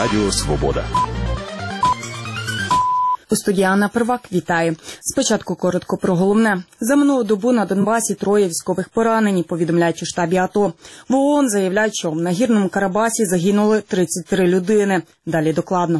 Радіо Свобода. У студії Анна Первак. Вітаю. Спочатку коротко про головне. За минулу добу на Донбасі 3 військових поранені, повідомляють у штабі АТО. В ООН заявляють, що в Нагірному Карабасі загинули 33 людини. Далі докладно.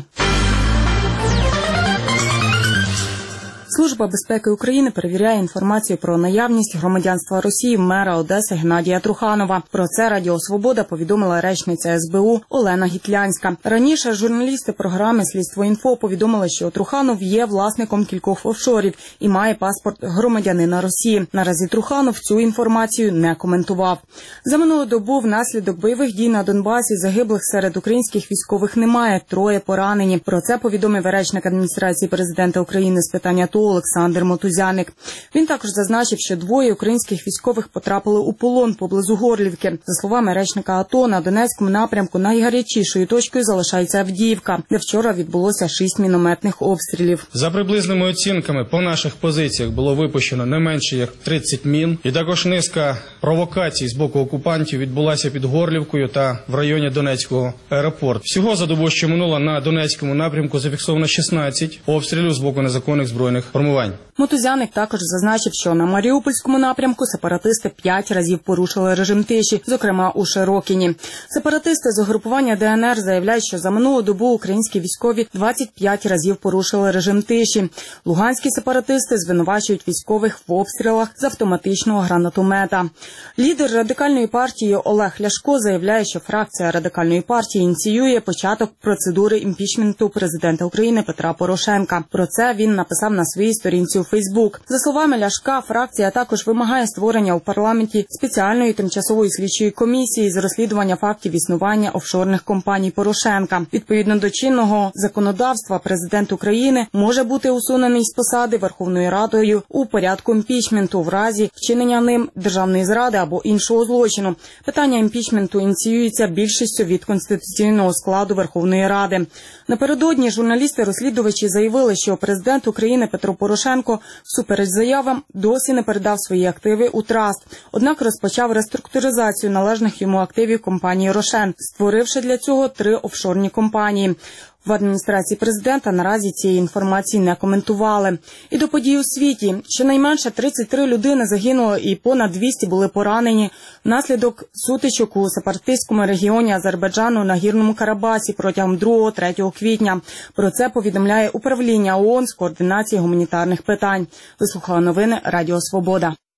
Служба безпеки України перевіряє інформацію про наявність громадянства Росії мера Одеси Геннадія Труханова. Про це Радіо Свобода повідомила речниця СБУ Олена Гітлянська. Раніше журналісти програми «Слідство.Інфо» повідомили, що Труханов є власником кількох офшорів і має паспорт громадянина Росії. Наразі Труханов цю інформацію не коментував. За минулу добу внаслідок бойових дій на Донбасі загиблих серед українських військових немає, 3 поранені. Про це повідомив речник адміністрації президента України з питань АТО Олександр Мотузяник. Він також зазначив, що 2 українських військових потрапили у полон поблизу Горлівки. За словами речника АТО, на Донецькому напрямку найгарячішою точкою залишається Авдіївка, де вчора відбулося 6 мінометних обстрілів. За приблизними оцінками, по наших позиціях було випущено не менше як 30 мін. І також низка провокацій з боку окупантів відбулася під Горлівкою та в районі Донецького аеропорту. Всього за добу, що минула, на Донецькому напрямку зафіксовано 16 обстрілів з боку незаконних збройних формувань. Мотузяник також зазначив, що на Маріупольському напрямку сепаратисти 5 разів порушили режим тиші, зокрема у Широкіні. Сепаратисти з угрупування ДНР заявляють, що за минулу добу українські військові 25 разів порушили режим тиші. Луганські сепаратисти звинувачують військових в обстрілах з автоматичного гранатомета. Лідер Радикальної партії Олег Ляшко заявляє, що фракція Радикальної партії ініціює початок процедури імпічменту президента України Петра Порошенка. Про це він написав на своїй сторінці у Фейсбук. За словами Ляшка, фракція також вимагає створення у парламенті спеціальної тимчасової слідчої комісії з розслідування фактів існування офшорних компаній Порошенка. Відповідно до чинного законодавства, президент України може бути усунений з посади Верховною Радою у порядку імпічменту в разі вчинення ним державної зради або іншого злочину. Питання імпічменту ініціюється більшістю від конституційного складу Верховної Ради. Напередодні журналісти-розслідувачі заявили, що президент України Петро Порошенко всупереч заявам досі не передав свої активи у траст. Однак розпочав реструктуризацію належних йому активів компанії «Рошен», створивши для цього 3 офшорні компанії. В адміністрації президента наразі цієї інформації не коментували. І до подій у світі. Щонайменше 33 людини загинуло і понад 200 були поранені внаслідок сутичок у сепаратистському регіоні Азербайджану на Нагірному Карабасі протягом 2-3 квітня. Про це повідомляє управління ООН з координації гуманітарних питань. Ви слухали новини Радіо Свобода.